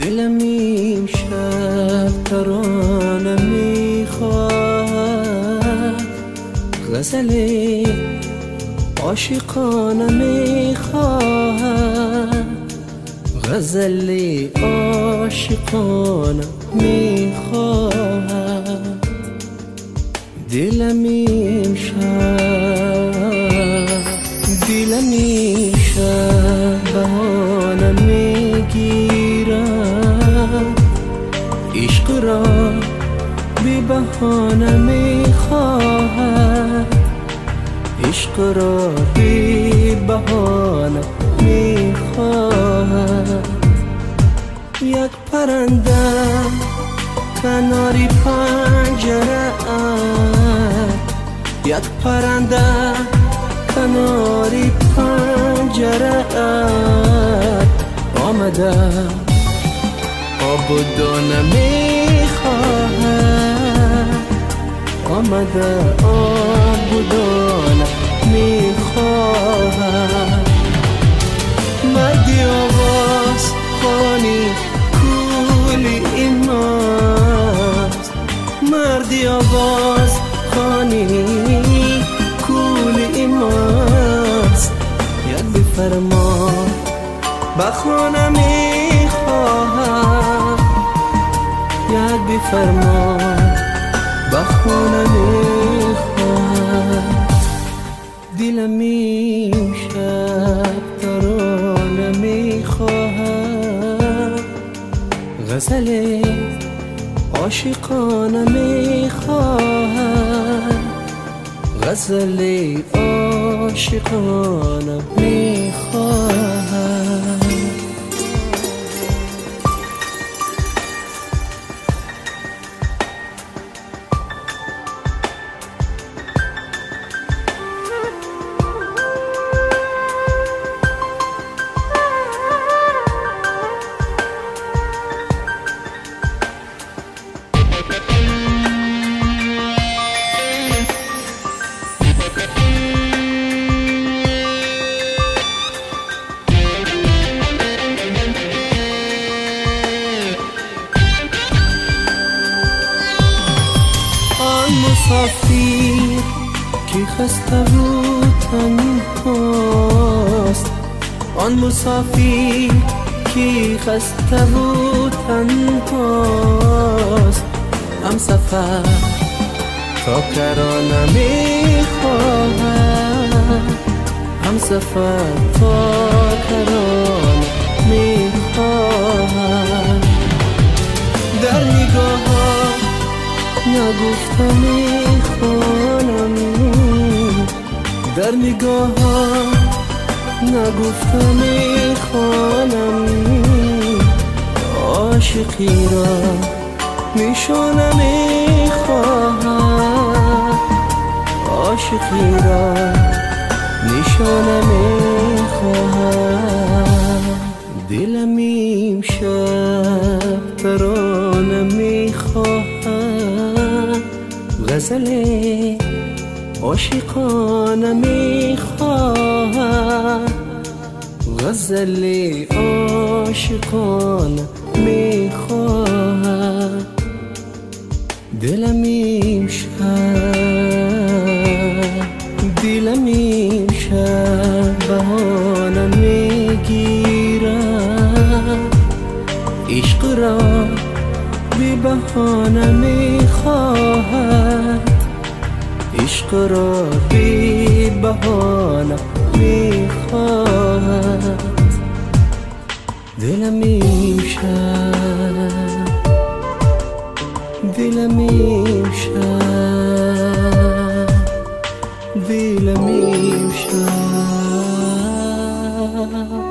دلم این شب ترانه میخواهد، غزل عاشقانه میخواهد، غزل عاشقانه میخواهد. دلم این شب بهانه میگیرد، عشق را بی بهانه میخواهد، عشق را بی بهانه میخواهد. یک پرنده کناری پنجره ات، یک پرنده کناری پنجره ات آمده، آب و دانه میخواهد، آمده آب و دانه میخواهد. مردی آواز خانی کولی ایماست، مردی آواز خانی کولی ایماست. یک بفرما بخانه میخواهم، یک بفرما بخانه میخواهم. دلم این شب ترانه میخواهد، غزل عاشقانه میخواهد، غزل عاشقانه میخواهد. مسافر که خسته و تنهاست، آن مسافر که خسته و تنهاست، هم سفر تا کرانه میخواهد، هم سفر تا کرانه میخواهد. در نگاه نگفته میخوانم، در نگاه نگفته میخوانم، عاشقی را نشانه میخواهم، عاشقی را نشانه میخواهم. دلم این شب ترانه میخواهد، غزل عاشقانه میخواهد، غزل عاشقانه میخواهد. دلم این شب بهانه میگیرد، عشق را بی بهانه میخواهد، عشق را بی بهانه میخواهد. دلم این شب، دلم این شب، دلم این شب